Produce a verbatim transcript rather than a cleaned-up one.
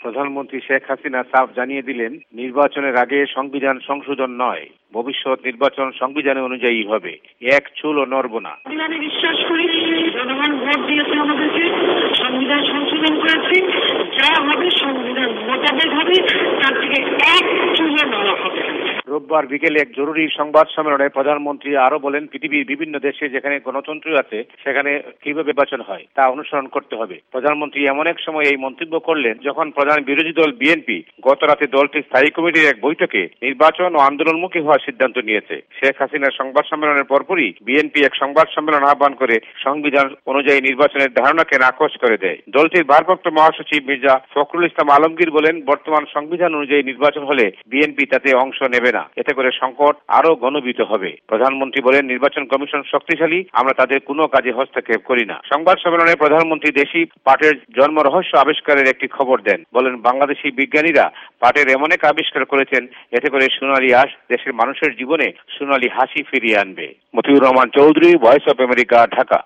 প্রধানমন্ত্রী শেখ হাসিনা সাফ জানিয়ে দিলেন, নির্বাচনের আগে সংবিধান সংশোধন নয়, ভবিষ্যৎ নির্বাচন সংবিধান অনুযায়ী হবে, এক চুলও নড়ব না। আমি বিশ্বাস করি জনগণ ভোট দিয়েছে, আমাদেরকে সংবিধান সংশোধন করেছে, যা হবে সংবিধান মোতাবেক হবে, তার থেকে এক চুলও নড়া হবে। রোববার বিকেলে এক জরুরি সংবাদ সম্মেলনে প্রধানমন্ত্রী আরো বলেন, পৃথিবীর বিভিন্ন দেশে যেখানে গণতন্ত্র আছে সেখানে কিভাবে নির্বাচন হয় তা অনুসরণ করতে হবে। প্রধানমন্ত্রী এমন এক সময় এই মন্তব্য করলেন যখন প্রধান বিরোধী দল বিএনপি গত রাতে দলটির স্থায়ী কমিটির এক বৈঠকে নির্বাচন ও আন্দোলনমুখী হওয়ার সিদ্ধান্ত নিয়েছে। শেখ হাসিনার সংবাদ সম্মেলনের পরপরই বিএনপি এক সংবাদ সম্মেলন আহ্বান করে সংবিধান অনুযায়ী নির্বাচনের ধারণাকে নাকচ করে দেয়। দলটির ভারপ্রাপ্ত মহাসচিব মির্জা ফখরুল ইসলাম আলমগীর বলেন, বর্তমান সংবিধান অনুযায়ী নির্বাচন হলে বিএনপি তাতে অংশ নেবে না, এতে করে সংকট আরো ঘনীভূত হবে। প্রধানমন্ত্রী বলেন, নির্বাচন কমিশন শক্তিশালী, আমরা তাদের কোনো কাজে হস্তক্ষেপ করি না। সংবাদ সম্মেলনে প্রধানমন্ত্রী দেশি পাটের জন্ম রহস্য আবিষ্কারের একটি খবর দেন। বলেন, বাংলাদেশি বিজ্ঞানীরা পাটের এমন এক আবিষ্কার করেছেন, এতে করে সোনালী আঁশ দেশের মানুষের জীবনে সোনালী হাসি ফিরিয়ে আনবে। Matiur Rahman Chowdhury, voice of America, Dhaka.